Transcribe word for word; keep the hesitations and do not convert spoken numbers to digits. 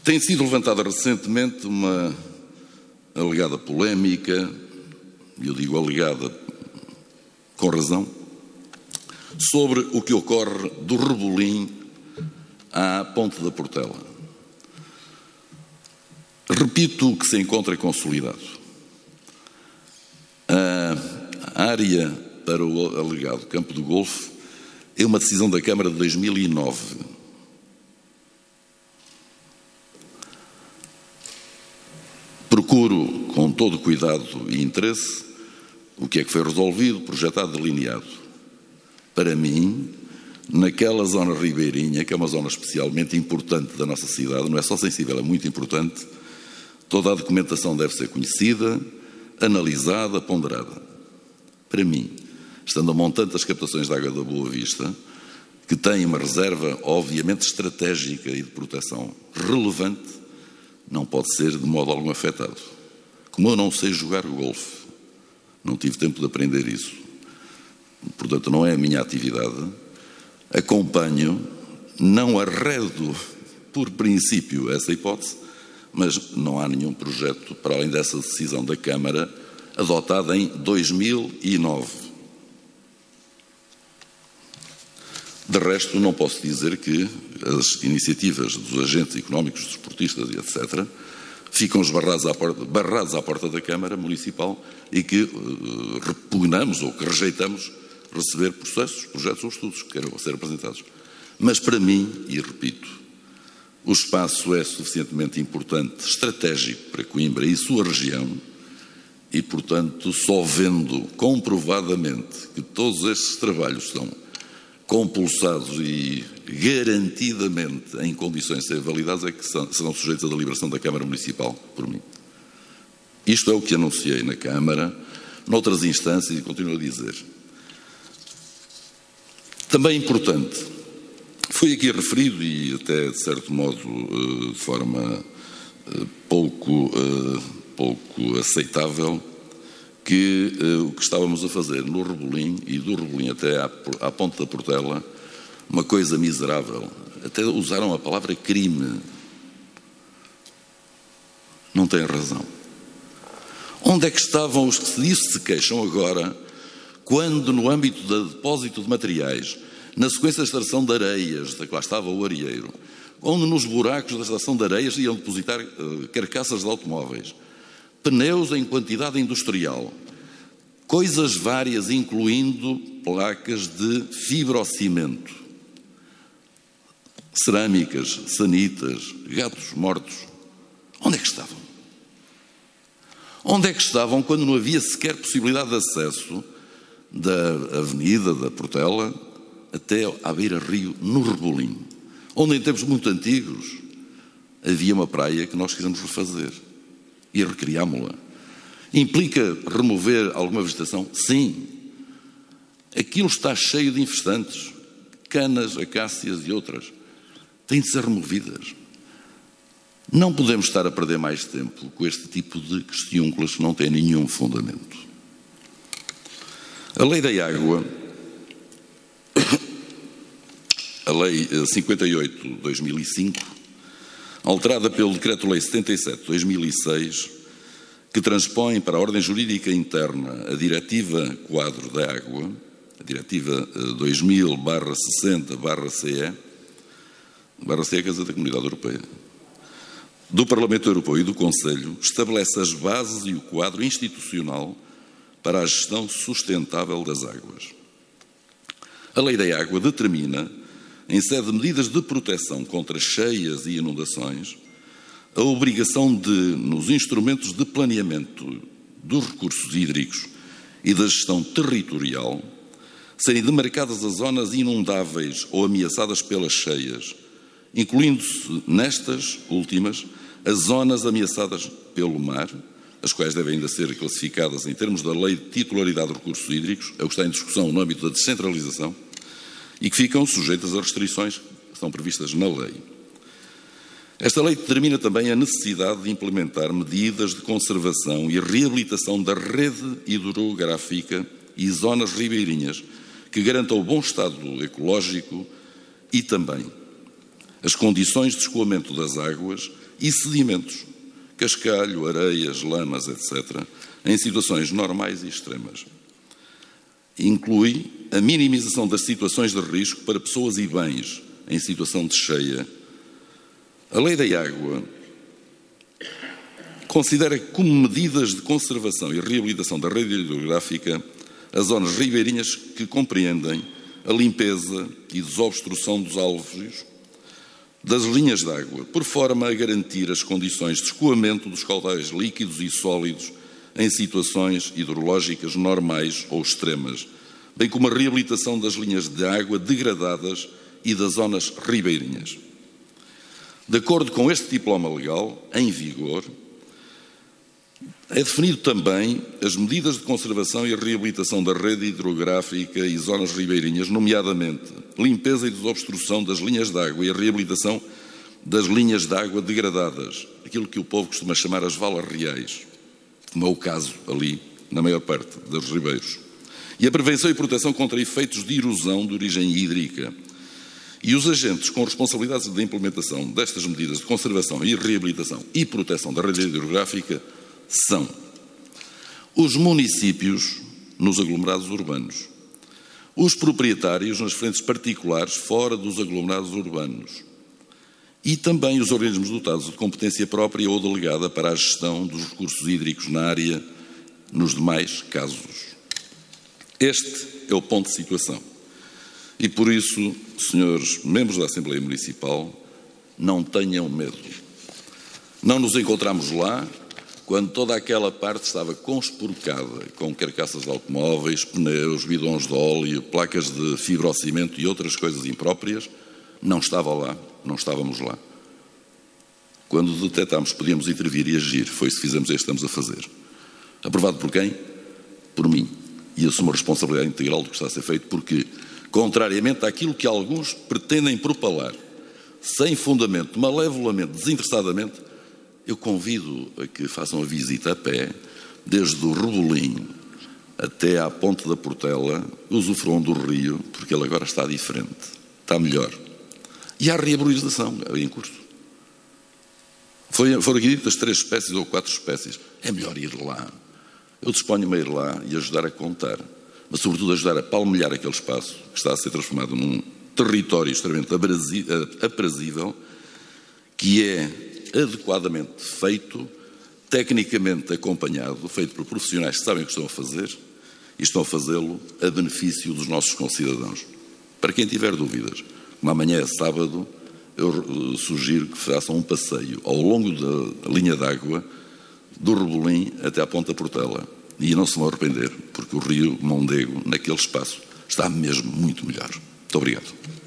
Tem sido levantada recentemente uma alegada polémica, e eu digo alegada com razão, sobre o que ocorre do Rebolim à Ponte da Portela. Repito o que se encontra consolidado. A área para o alegado Campo do Golfo é uma decisão da Câmara de dois mil e nove. Procuro, com todo cuidado e interesse, o que é que foi resolvido, projetado, delineado. Para mim, naquela zona ribeirinha, que é uma zona especialmente importante da nossa cidade, não é só sensível, é muito importante, toda a documentação deve ser conhecida, analisada, ponderada. Para mim, estando a montante das captações de água da Boa Vista, que tem uma reserva obviamente estratégica e de proteção relevante, não pode ser de modo algum afetado. Como eu não sei jogar golfe, não tive tempo de aprender isso, portanto não é a minha atividade, acompanho, não arredo por princípio essa hipótese, mas não há nenhum projeto para além dessa decisão da Câmara adotada em dois mil e nove. De resto, não posso dizer que as iniciativas dos agentes económicos, dos esportistas e etcétera ficam esbarrados à porta, barrados à porta da Câmara Municipal e que uh, repugnamos ou que rejeitamos receber processos, projetos ou estudos que queiram ser apresentados. Mas para mim, e repito, o espaço é suficientemente importante, estratégico para Coimbra e sua região e, portanto, só vendo comprovadamente que todos estes trabalhos estão compulsados e garantidamente em condições de ser validados é que são, serão sujeitos à deliberação da Câmara Municipal, por mim. Isto é o que anunciei na Câmara, noutras instâncias, e continuo a dizer. Também importante, foi aqui referido, e até de certo modo de forma pouco, pouco aceitável, que uh, o que estávamos a fazer no Rebolim e do Rebolim até à, à Ponte da Portela, uma coisa miserável. Até usaram a palavra crime. Não tem razão. Onde é que estavam os que disso se queixam agora, quando no âmbito do depósito de materiais, na sequência da extração de areias, da que lá estava o areeiro, onde nos buracos da extração de areias iam depositar uh, carcaças de automóveis, pneus em quantidade industrial, coisas várias, incluindo placas de fibrocimento, cerâmicas, sanitas, gatos mortos. Onde é que estavam? Onde é que estavam quando não havia sequer possibilidade de acesso da avenida da Portela até à beira-rio, no Rebolim, onde em tempos muito antigos havia uma praia que nós quisemos refazer e recriámo-la. Implica remover alguma vegetação? Sim. Aquilo está cheio de infestantes, canas, acácias e outras. Têm de ser removidas. Não podemos estar a perder mais tempo com este tipo de questiúnculas que não têm nenhum fundamento. A Lei da Água, a Lei cinquenta e oito de dois mil e cinco, alterada pelo Decreto-Lei setenta e sete de dois mil e seis, que transpõe para a ordem jurídica interna a Diretiva Quadro da Água, a Diretiva dois mil barra sessenta barra C E, barra C E, quer dizer, da Comunidade Europeia, do Parlamento Europeu e do Conselho, estabelece as bases e o quadro institucional para a gestão sustentável das águas. A Lei da Água determina, em sede de medidas de proteção contra cheias e inundações, a obrigação de, nos instrumentos de planeamento dos recursos hídricos e da gestão territorial, serem demarcadas as zonas inundáveis ou ameaçadas pelas cheias, incluindo-se nestas últimas as zonas ameaçadas pelo mar, as quais devem ainda ser classificadas em termos da Lei de Titularidade de Recursos Hídricos, é o que está em discussão no âmbito da descentralização, e que ficam sujeitas a restrições que estão previstas na lei. Esta lei determina também a necessidade de implementar medidas de conservação e reabilitação da rede hidrográfica e zonas ribeirinhas que garantam o bom estado ecológico e também as condições de escoamento das águas e sedimentos, cascalho, areias, lamas, etcétera, em situações normais e extremas. Inclui a minimização das situações de risco para pessoas e bens em situação de cheia. A Lei da Água considera como medidas de conservação e reabilitação da rede hidrográfica as zonas ribeirinhas que compreendem a limpeza e desobstrução dos alvos das linhas de água, por forma a garantir as condições de escoamento dos caudais líquidos e sólidos em situações hidrológicas normais ou extremas, bem como a reabilitação das linhas de água degradadas e das zonas ribeirinhas. De acordo com este diploma legal, em vigor, é definido também as medidas de conservação e reabilitação da rede hidrográfica e zonas ribeirinhas, nomeadamente limpeza e desobstrução das linhas de água e a reabilitação das linhas de água degradadas, aquilo que o povo costuma chamar as valas reais, como é o caso ali, na maior parte dos ribeiros, e a prevenção e proteção contra efeitos de erosão de origem hídrica. E os agentes com responsabilidades da implementação destas medidas de conservação e reabilitação e proteção da rede hidrográfica são os municípios nos aglomerados urbanos, os proprietários nas frentes particulares fora dos aglomerados urbanos e também os organismos dotados de competência própria ou delegada para a gestão dos recursos hídricos na área nos demais casos. Este é o ponto de situação. E por isso, senhores membros da Assembleia Municipal, não tenham medo. Não nos encontramos lá quando toda aquela parte estava conspurcada com carcaças de automóveis, pneus, bidões de óleo, placas de fibrocimento e outras coisas impróprias. Não estava lá, não estávamos lá. Quando detectámos que podíamos intervir e agir, foi isso que fizemos e estamos a fazer. Aprovado por quem? Por mim. E assumo a responsabilidade integral do que está a ser feito, porque, contrariamente àquilo que alguns pretendem propalar, sem fundamento, malevolamente, desinteressadamente, eu convido a que façam a visita a pé, desde o Rebolim até à Ponte da Portela, usufruam do rio, porque ele agora está diferente, está melhor. E há rearborização em curso. Foi, foram aqui ditas três espécies ou quatro espécies. É melhor ir lá. Eu disponho-me a ir lá e ajudar a contar, mas sobretudo ajudar a palmilhar aquele espaço que está a ser transformado num território extremamente aprazível, que é adequadamente feito, tecnicamente acompanhado, feito por profissionais que sabem o que estão a fazer e estão a fazê-lo a benefício dos nossos concidadãos. Para quem tiver dúvidas, como amanhã é sábado, eu sugiro que façam um passeio ao longo da linha d'água do Rebolim até à Ponta Portela e não se vão arrepender, porque o rio Mondego, naquele espaço, está mesmo muito melhor. Muito obrigado.